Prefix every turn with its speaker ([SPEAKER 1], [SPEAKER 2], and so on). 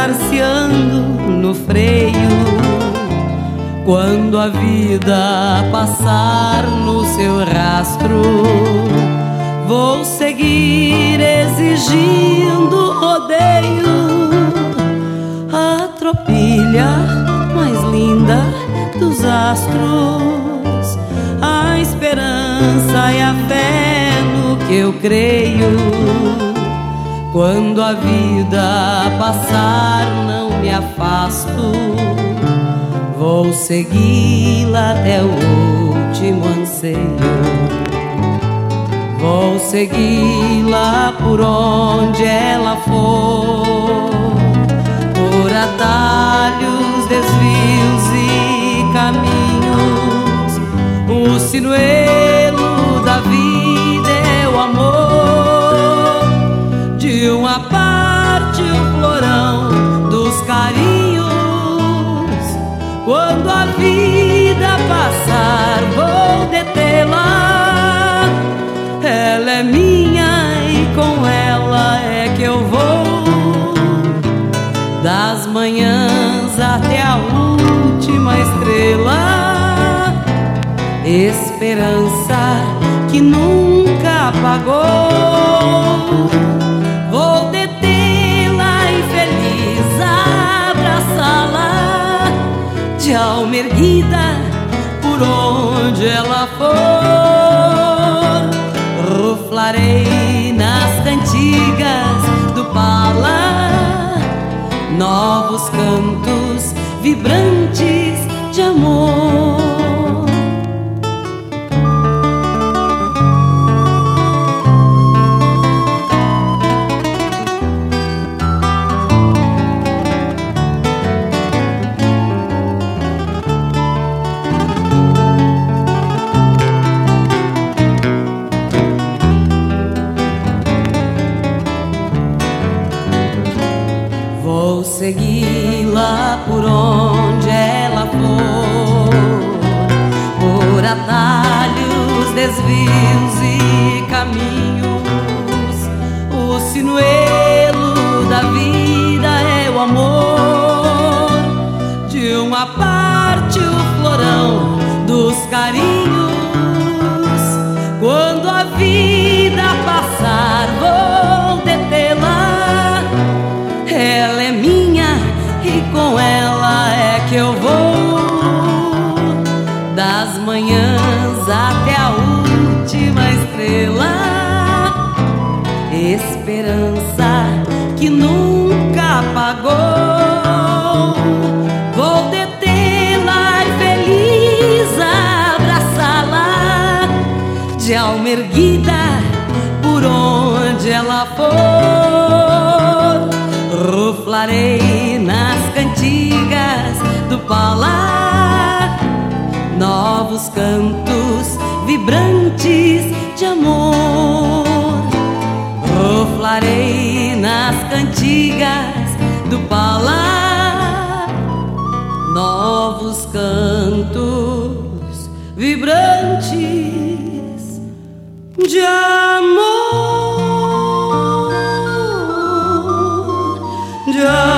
[SPEAKER 1] marciando no freio. Quando a vida passar no seu rastro, vou seguir exigindo rodeio. A tropilha mais linda dos astros, a esperança e a fé no que eu creio. Quando a vida passar, não me afasto, vou segui-la até o último anseio. Vou segui-la por onde ela for, por atalhos, desvios e caminhos. O sinuelo da vida é o amor, de uma parte o florão dos carinhos. Quando a vida passar, vou detê-la. Ela é minha e com ela é que eu vou, das manhãs até a última estrela. Esperança que nunca apagou, vou detê-la e feliz abraçá-la, de alma erguida por onde ela for. Ruflarei nas cantigas do Pala novos cantos vibrantes de amor. Vou segui-la por onde ela for, por atalhos, desvios e caminhos. O sinuelo da vida é o amor, de uma parte o florão dos carinhos. Quando a vida passar, vou detê-la. Ela é minha e com ela é que eu vou, das manhãs até a última estrela. Esperança que nunca apagou, vou detê-la e feliz abraçá-la, de alma erguida por onde ela for. Ruflarei nas cantigas do Pala novos cantos vibrantes de amor. Ruflarei nas cantigas do Pala novos cantos vibrantes de amor.